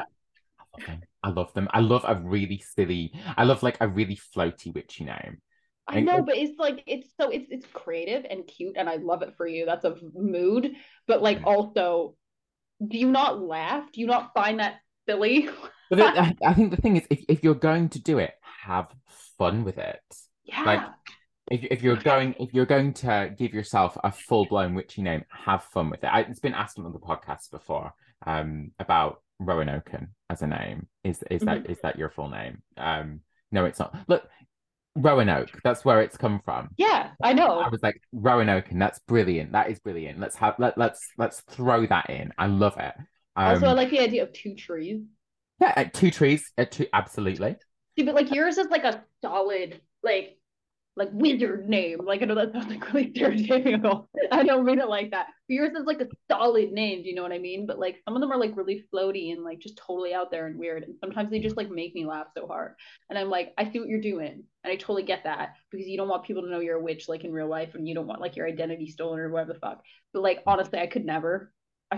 I love them. I love a really silly. I love like a really floaty witchy name. I know, but it's like it's creative and cute, and I love it for you. That's a mood, but like also, do you not laugh? Do you not find that silly? But I think the thing is, if you're going to do it, have fun with it. Yeah. Like if you're going to give yourself a full blown witchy name, have fun with it. It's been asked on the podcast before, about Roanoke as a name. Is that your full name? No, it's not. Look. Roanoke, that's where it's come from. Yeah, I know. I was like, Roanoke, and that's brilliant. That is brilliant. Let's throw that in. I love it. Also, I like the idea of two trees. Yeah, two trees. Absolutely. See, but like yours is like a solid like wizard name. Like I know that sounds like really stereotypical. I don't mean it like that. But yours is like a solid name. Do you know what I mean? But like some of them are like really floaty and like just totally out there and weird. And sometimes they just like make me laugh so hard. And I'm like, I see what you're doing, and I totally get that because you don't want people to know you're a witch like in real life, and you don't want like your identity stolen or whatever the fuck. But like honestly, I could never. I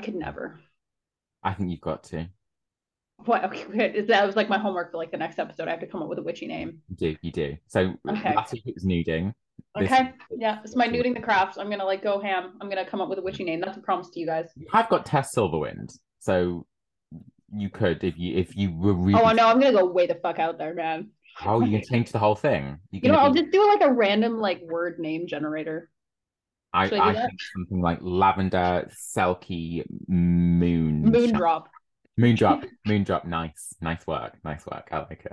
think you've got to. What? Okay, good. That was like my homework for like the next episode. I have to come up with a witchy name. You do. So okay. Last week it was nuding. Okay. Yeah, it's my nuding the crafts. I'm gonna like go ham. I'm gonna come up with a witchy name. That's a promise to you guys. I've got Tess Silverwind, so you could if you were really. Oh no, I'm gonna go way the fuck out there, man. Oh, you can change the whole thing. I'll just do like a random like word name generator. I think something like Lavender Selkie Moondrop. Moondrop. Nice work. I like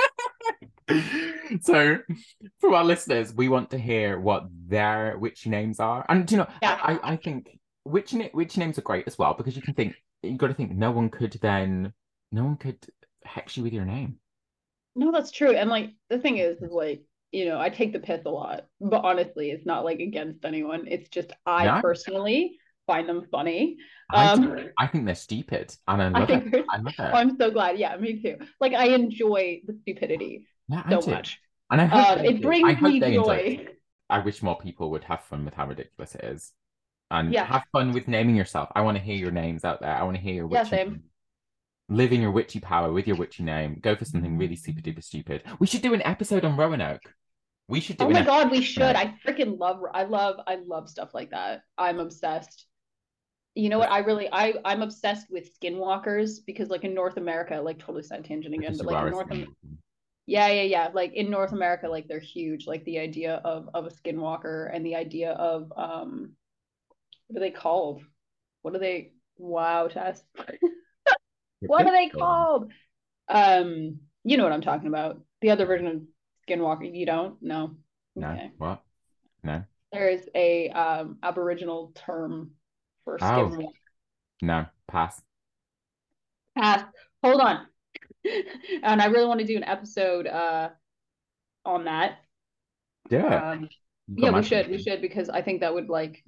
it. So, for our listeners, we want to hear what their witchy names are, and do you know, yeah. I think witchy names are great as well because you got to think no one could hex you with your name. No, that's true, and like the thing is like, you know, I take the piss a lot, but honestly, it's not like against anyone. It's just I personally find them funny. I think they're stupid, and I love it. I'm so glad. Yeah, me too. Like I enjoy the stupidity. Yeah, I so do. much. And I hope It brings me joy. I wish more people would have fun with how ridiculous it is. And Yeah. have fun with naming yourself. I want to hear your names out there. I want to hear your Yeah, witchy same. live in your witchy power with your witchy name. Go for something really super duper stupid. We should do an episode on Roanoke. We should do Oh an my episode God, we should. on I freaking love stuff like that. I'm obsessed. You know what? I'm obsessed with skinwalkers because like in North America, like totally side tangent again, because but you like are in a North skin. yeah. Like in North America, like they're huge. Like the idea of a skinwalker and the idea of what are they called? What are they? Wow, Tess. What are they called? You know what I'm talking about. The other version of skinwalker. You don't? No. No. Okay. What? No. There is a Aboriginal term for Oh, skinwalker. no. Pass. Pass. Hold on. And I really want to do an episode on that. Do it. Yeah, we should because I think that would like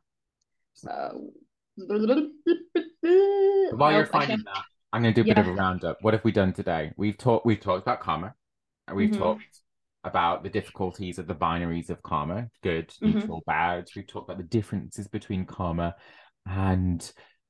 While you're nope, finding that, I'm going to do a bit of a roundup. What have we done today? We've talked about karma. And we've talked about the difficulties of the binaries of karma, good, neutral, bad. We've talked about the differences between karma and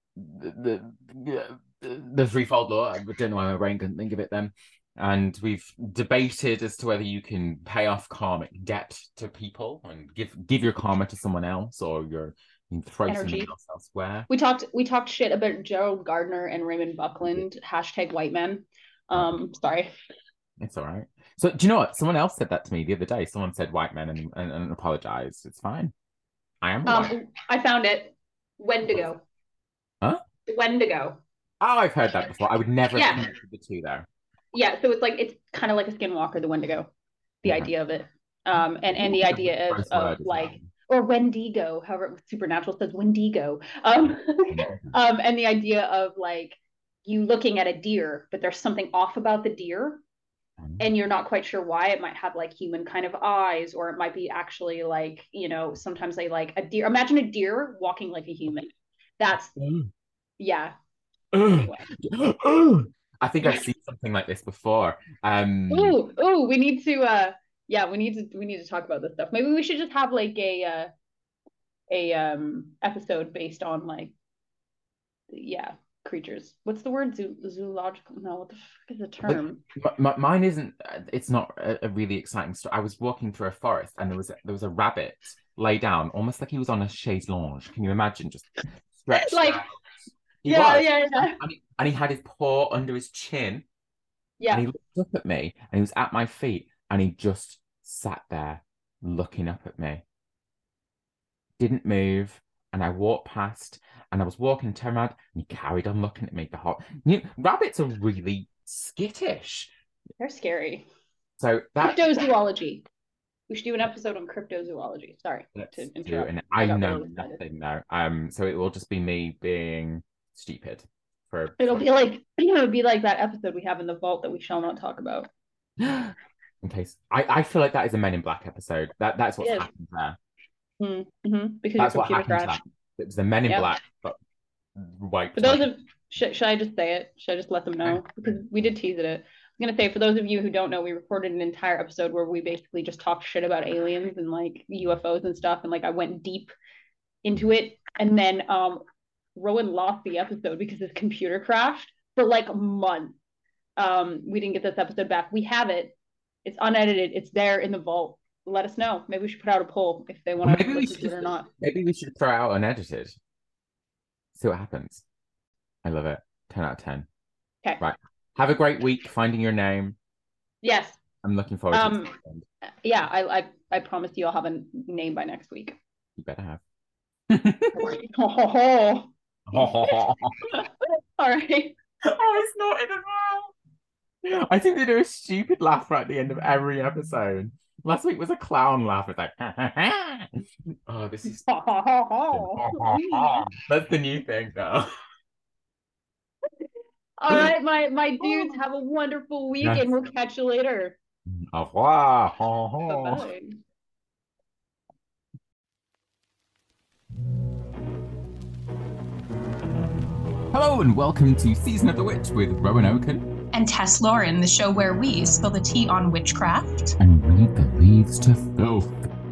the threefold law. I don't know why my brain couldn't think of it then. And we've debated as to whether you can pay off karmic debt to people and give your karma to someone else, or you can throw something else elsewhere. We talked shit about Gerald Gardner and Raymond Buckland. #white men. Sorry. It's all right. So do you know what? Someone else said that to me the other day. Someone said white men and apologized. It's fine. I am white. I found it. Wendigo. Huh? Wendigo. Oh, I've heard that before. I would never have connected the two though. Yeah, so it's kind of like a skinwalker, the Wendigo. The idea of it. And the idea of like or Wendigo, however Supernatural says Wendigo. And the idea of like you looking at a deer, but there's something off about the deer. And you're not quite sure why. It might have like human kind of eyes, or it might be actually like, sometimes they like a deer. Imagine a deer walking like a human. That's yeah. Anyway. I think I've seen something like this before. We need to we need to talk about this stuff. Maybe we should just have like a episode based on like creatures. What's the word? Zoological? No, what the fuck is the term? Mine isn't. It's not a really exciting story. I was walking through a forest and there was a rabbit lay down, almost like he was on a chaise longue. Can you imagine? Just stretched like, out. Yeah. And he had his paw under his chin. Yeah. And he looked up at me, and he was at my feet, and he just sat there looking up at me. Didn't move. And I walked past, and I was walking and turned around, and he carried on looking at me. Rabbits are really skittish. They're scary. So cryptozoology. We should do an episode on cryptozoology. Sorry to interrupt. And I know nothing now. So it will just be me being stupid. It'll be like that episode we have in the vault that we shall not talk about. In case I feel like that is a Men in Black episode. That's what's happened there. Because that's what happened. It was the Men in Black, but white. For those of should I just say it? Should I just let them know? Because we did tease it. I'm gonna say, for those of you who don't know, we recorded an entire episode where we basically just talked shit about aliens and like UFOs and stuff, and like I went deep into it, and then Rowan lost the episode because his computer crashed for like months. We didn't get this episode back. We have it. It's unedited. It's there in the vault. Let us know. Maybe we should put out a poll if they want to listen to it or not. Maybe we should throw out unedited. See what happens. I love it. 10 out of 10. Okay. Right. Have a great week finding your name. Yes. I'm looking forward to it. Yeah, I promise you I'll have a name by next week. You better have. All right. Oh, it's not in as well. I think they do a stupid laugh right at the end of every episode. Last week was a clown laugh. It's like, oh, this is. That's the new thing now. All right, my dudes, have a wonderful week, and we'll catch you later. Au revoir. Bye-bye. Hello and welcome to Season of the Witch with Rowan Oaken and and Tess Lauren, the show where we spill the tea on witchcraft and read the leaves to filth.